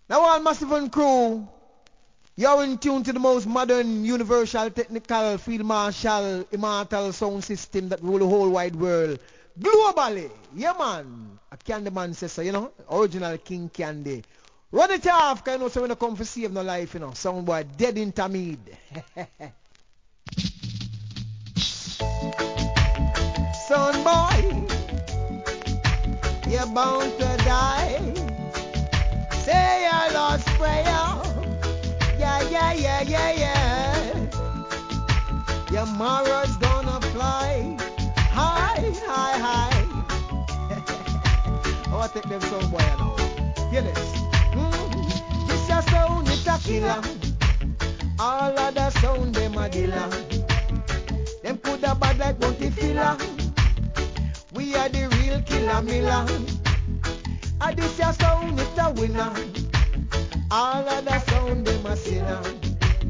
Now all Massive and crew, you're in tune to the most modern, universal, technical, field marshal, immortal sound system that rule the whole wide world. Globally, yeah man. A Candyman says so, you know, original King Candy. Run it off, cause you know so when I come for save no life, you know. Sound boy dead in Tamid. Son boy, you're bound to die. Say your Lord's Prayer. Yeah. Your marrow's gonna fly high. I want to take them some boy now. Hear this. This a sound, it's a killer. All of the sound, them a dealer. Them put a bad like Bounty Filler. We are the real killer miller. And this a sound, it's a winner. All of the